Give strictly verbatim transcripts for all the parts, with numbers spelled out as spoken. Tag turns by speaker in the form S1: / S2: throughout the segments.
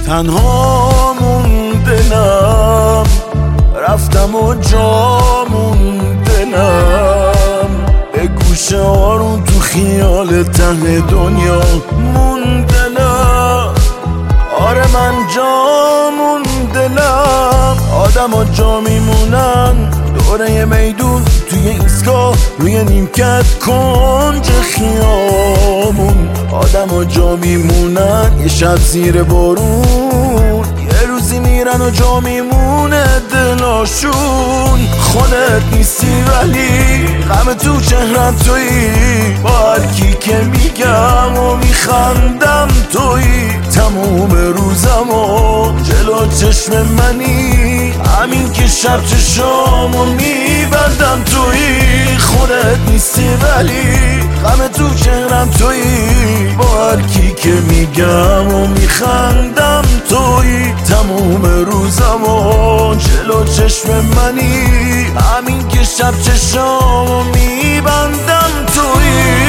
S1: تنها موندنم، رفتم و جا موندنم، به گوشه آرون تو خیال ته دنیا موندنم. آره من جا موندنم، آدم ها جا میمونن دوره میدون توی ایستگاه روی نیمکت کنج خیامون. آدم ها جا میمونن یه شب زیر بارون، یه روزی میرن و جا میمونه دلاشون. خودت نیستی ولی غم تو چهرم تویی، با هر کی که میگم و میخندم تویی. تموم روزم و جلو چشم منی، همین که شب چشامو میبندم تویی. خودت نیستی ولی غم تو چهرم تویی، با هر کی که میگم و میخندم تویی. تموم روزم و جلو چشم منی، همین که شب چشامو میبندم تویی.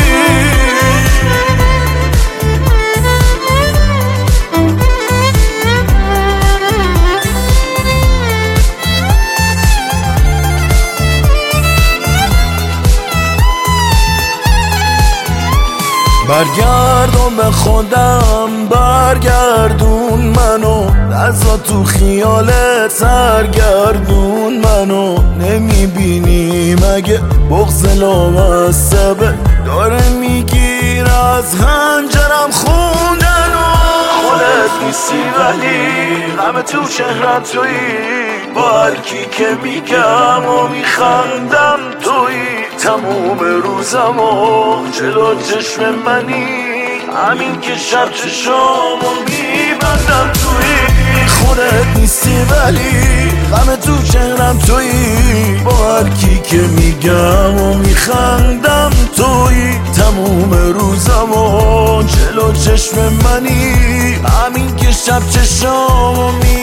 S1: برگردون به خودم، برگردون منو، دستا تو خیالت سرگردون منو. نمیبینی مگه بغض لامصبه داره میگیر از هنجرم خوندنو. خودت نیستی ولی غم تو چهرم تویی، با هر کی که میگم و میخندم تویی. تموم روزم و جلو چشم منی، همین که شب چشامو میبندم تویی. خودت نیستی ولی غم تو چهرم تویی، با هر کی که میگم و میخندم تویی. تموم روزم و جلو چشم منی، همین که شب چشامو میبندم